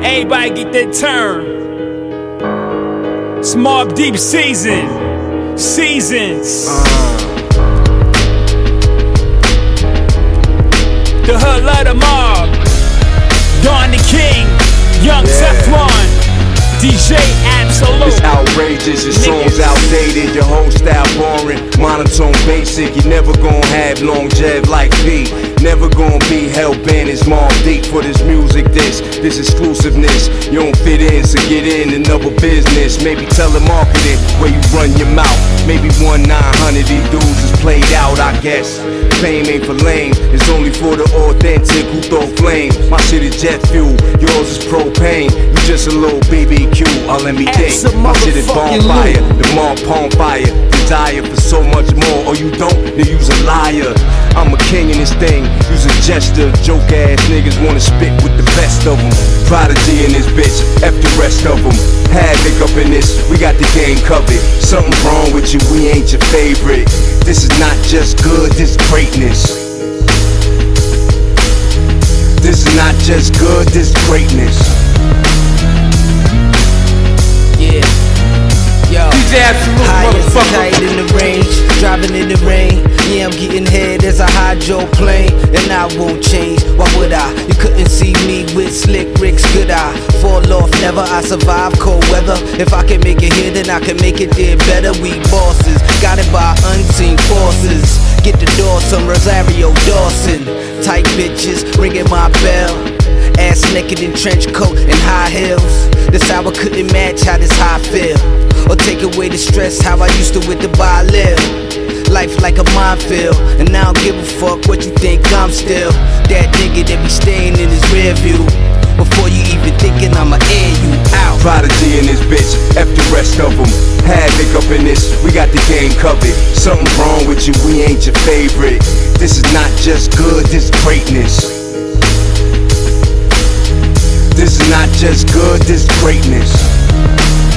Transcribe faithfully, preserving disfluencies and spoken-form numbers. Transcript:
Everybody get that turn. It's Mobb Deep season. Seasons. Uh. The hood love the mob. Don the King. Young Yeah. Teflon. D J Absolute. It's outrageous, your song's outdated, your whole style boring, monotone basic. You never gon' have long jev like P. Never gon' be hell-bent as Mobb Deep for this music, this, this exclusiveness. You don't fit in, so get in another business. Maybe telemarketing, where you run your mouth. Maybe one nine hundred, these dudes is played out, I guess. Fame ain't for lame, it's only for the authentic who throw flame. My shit is jet fuel, yours is propane. You just a little B B Q, all let me think. My shit is bonfire, the mob palm fire. Desire for so much more, or you don't, then you's a liar. I'm a king in this thing, use a gesture. Joke ass niggas wanna spit with the best of them. Prodigy in this bitch, F the rest of them. Havoc up in this, we got the game covered. Something wrong with you, we ain't your favorite. This is not just good, this greatness. This is not just good, this greatness. Yeah, yo, D J Absolute, high and motherfucker. tight in the range, driving in the rain. Yeah, I'm getting head as a hydroplane, and I won't change. Why would I? You couldn't see me with slick Ricks, could I? Fall off, never. I survive cold weather. If I can make it here, then I can make it there better. We bosses, got it by unseen forces. Get the door, some Rosario Dawson. Tight bitches, ringing my bell. Ass naked in trench coat and high heels. This hour couldn't match how this high feel. Or take away the stress how I used to with the bar live. Life like a minefield, and I don't give a fuck what you think I'm still. That nigga that be staying in his rear view. Before you even thinking I'ma air you out. Prodigy in this bitch, F the rest of them. Havoc up in this, we got the game covered. Something wrong with you, we ain't your favorite. This is not just good, this greatness. This is not just good, this greatness.